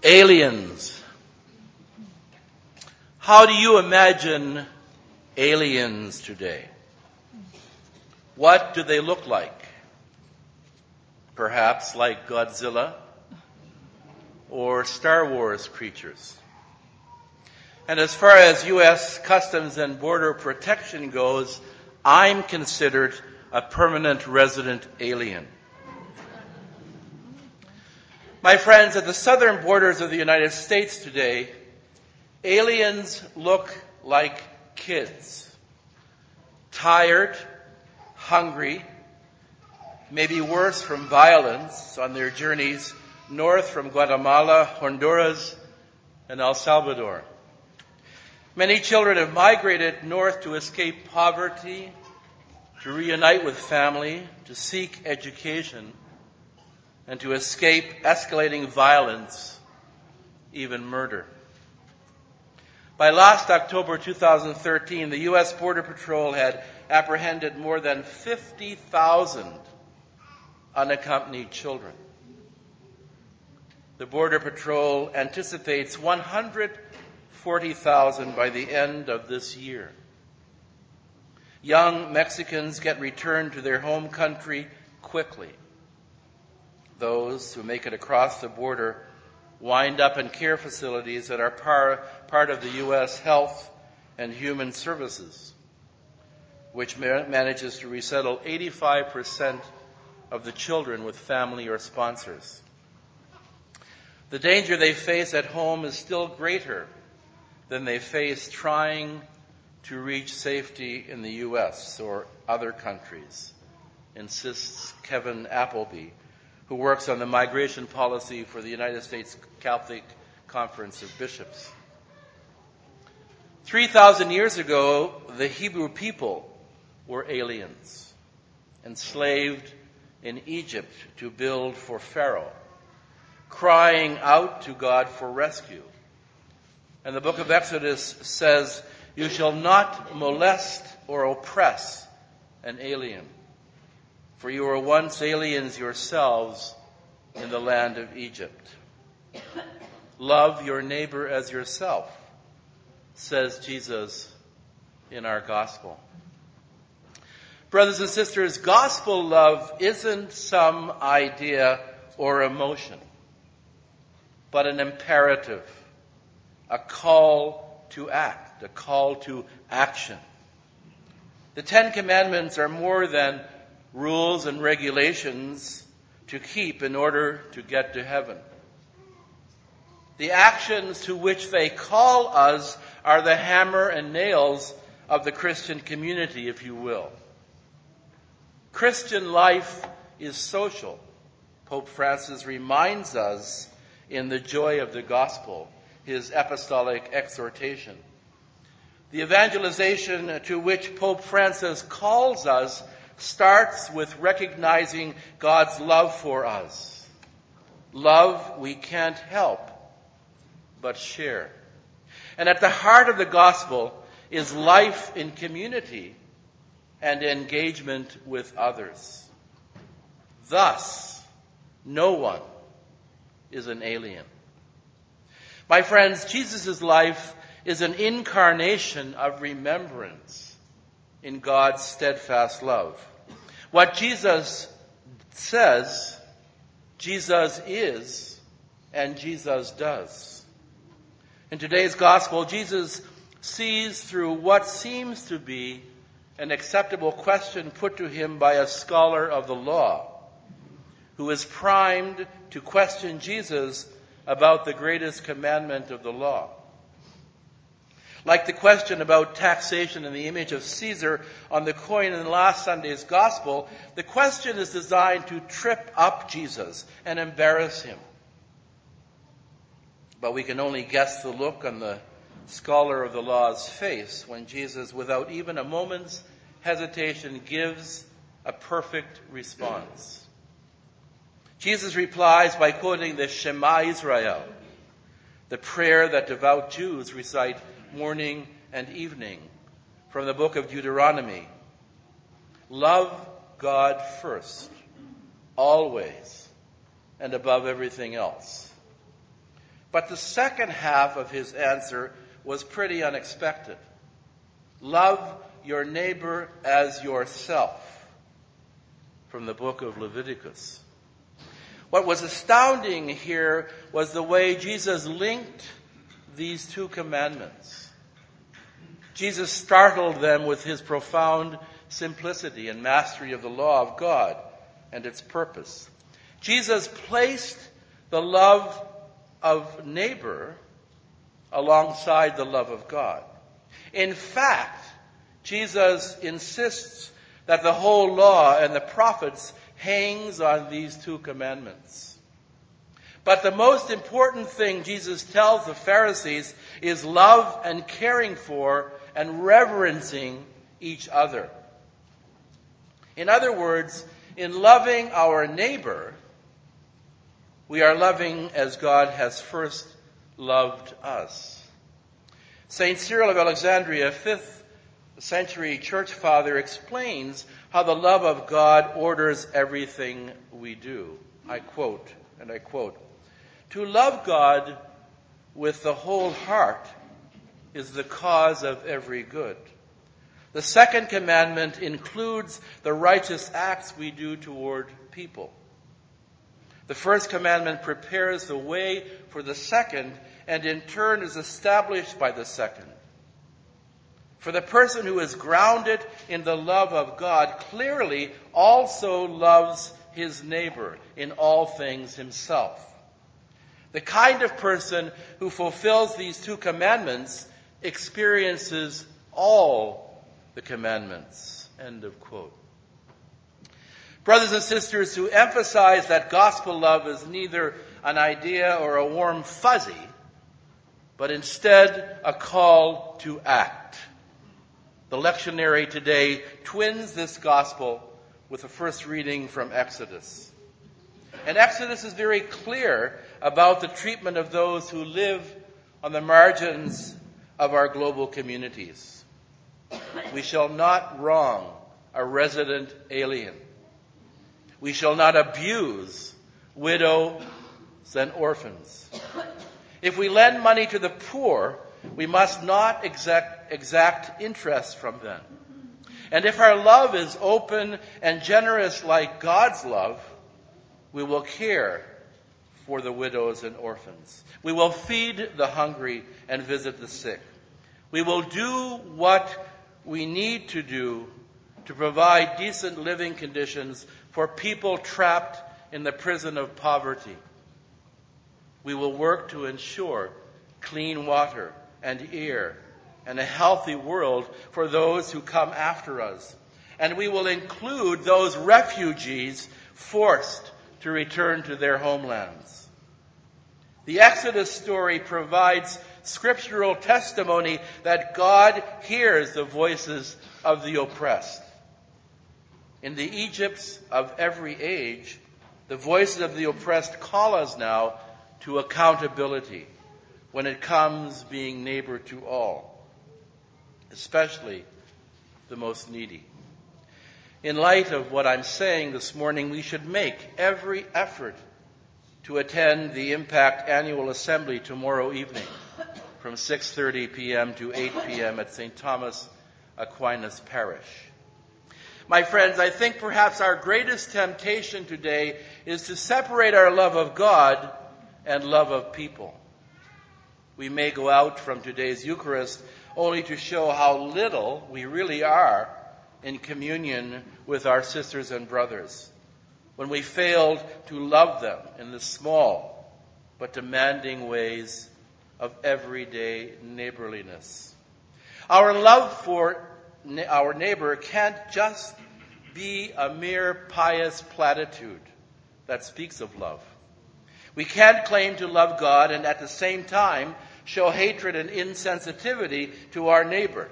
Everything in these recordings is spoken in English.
Aliens. How do you imagine aliens today? What do they look like? Perhaps like Godzilla or Star Wars creatures. And as far as U.S. Customs and Border Protection goes, I'm considered a permanent resident alien. My friends, at the southern borders of the United States today, aliens look like kids. Tired, hungry, maybe worse from violence on their journeys north from Guatemala, Honduras, and El Salvador. Many children have migrated north to escape poverty, to reunite with family, to seek education, and to escape escalating violence, even murder. By last October 2013, the U.S. Border Patrol had apprehended more than 50,000 unaccompanied children. The Border Patrol anticipates 140,000 by the end of this year. Young Mexicans get returned to their home country quickly. Those who make it across the border wind up in care facilities that are part of the U.S. Health and Human Services, which manages to resettle 85% of the children with family or sponsors. The danger they face at home is still greater than they face trying to reach safety in the U.S. or other countries, insists Kevin Appleby, who works on the migration policy for the United States Catholic Conference of Bishops. 3,000 years ago, the Hebrew people were aliens, enslaved in Egypt to build for Pharaoh, crying out to God for rescue. And the book of Exodus says, "You shall not molest or oppress an alien, for you were once aliens yourselves in the land of Egypt." Love your neighbor as yourself, says Jesus in our gospel. Brothers and sisters, gospel love isn't some idea or emotion, but an imperative, a call to act, a call to action. The Ten Commandments are more than rules and regulations to keep in order to get to heaven. The actions to which they call us are the hammer and nails of the Christian community, if you will. Christian life is social. Pope Francis reminds us in the joy of the gospel, his apostolic exhortation. The evangelization to which Pope Francis calls us starts with recognizing God's love for us. Love we can't help but share. And at the heart of the gospel is life in community and engagement with others. Thus, no one is an alien. My friends, Jesus' life is an incarnation of remembrance in God's steadfast love. What Jesus says, Jesus is, and Jesus does. In today's gospel, Jesus sees through what seems to be an acceptable question put to him by a scholar of the law, who is primed to question Jesus about the greatest commandment of the law. Like the question about taxation in the image of Caesar on the coin in last Sunday's gospel, the question is designed to trip up Jesus and embarrass him. But we can only guess the look on the scholar of the law's face when Jesus, without even a moment's hesitation, gives a perfect response. Jesus replies by quoting the Shema Israel, the prayer that devout Jews recite morning and evening from the book of Deuteronomy. Love God first, always, and above everything else. But the second half of his answer was pretty unexpected. Love your neighbor as yourself, from the book of Leviticus. What was astounding here was the way Jesus linked these two commandments. Jesus startled them with his profound simplicity and mastery of the law of God and its purpose. Jesus placed the love of neighbor alongside the love of God. In fact, Jesus insists that the whole law and the prophets hangs on these two commandments. But the most important thing Jesus tells the Pharisees is love and caring for and reverencing each other. In other words, in loving our neighbor, we are loving as God has first loved us. St. Cyril of Alexandria, 5th century church father, explains how the love of God orders everything we do. I quote, "To love God with the whole heart is the cause of every good. The second commandment includes the righteous acts we do toward people. The first commandment prepares the way for the second, and in turn is established by the second. For the person who is grounded in the love of God clearly also loves his neighbor, in all things himself. The kind of person who fulfills these two commandments experiences all the commandments." End of quote. Brothers and sisters, to emphasize that gospel love is neither an idea or a warm fuzzy, but instead a call to act. The lectionary today twins this gospel with the first reading from Exodus. And Exodus is very clear about the treatment of those who live on the margins of our global communities. We shall not wrong a resident alien. We shall not abuse widows and orphans. If we lend money to the poor, we must not exact interest from them. And if our love is open and generous like God's love, we will care for the widows and orphans. We will feed the hungry and visit the sick. We will do what we need to do to provide decent living conditions for people trapped in the prison of poverty. We will work to ensure clean water and air and a healthy world for those who come after us. And we will include those refugees forced to return to their homelands. The Exodus story provides scriptural testimony that God hears the voices of the oppressed. In the Egypts of every age, the voices of the oppressed call us now to accountability when it comes being neighbor to all, especially the most needy. In light of what I'm saying this morning, we should make every effort to attend the Impact Annual Assembly tomorrow evening from 6:30 p.m. to 8 p.m. at St. Thomas Aquinas Parish. My friends, I think perhaps our greatest temptation today is to separate our love of God and love of people. We may go out from today's Eucharist only to show how little we really are in communion with our sisters and brothers, when we failed to love them in the small but demanding ways of everyday neighborliness. Our love for our neighbor can't just be a mere pious platitude that speaks of love. We can't claim to love God and at the same time show hatred and insensitivity to our neighbor.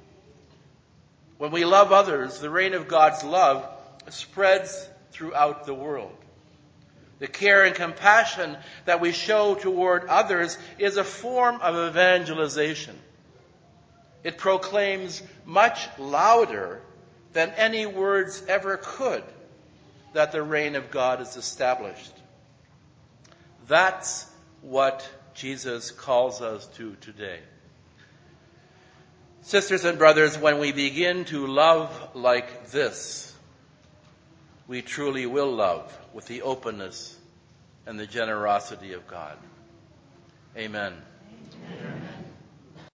When we love others, the reign of God's love spreads throughout the world. The care and compassion that we show toward others is a form of evangelization. It proclaims much louder than any words ever could that the reign of God is established. That's what Jesus calls us to today. Sisters and brothers, when we begin to love like this, we truly will love with the openness and the generosity of God. Amen. Amen.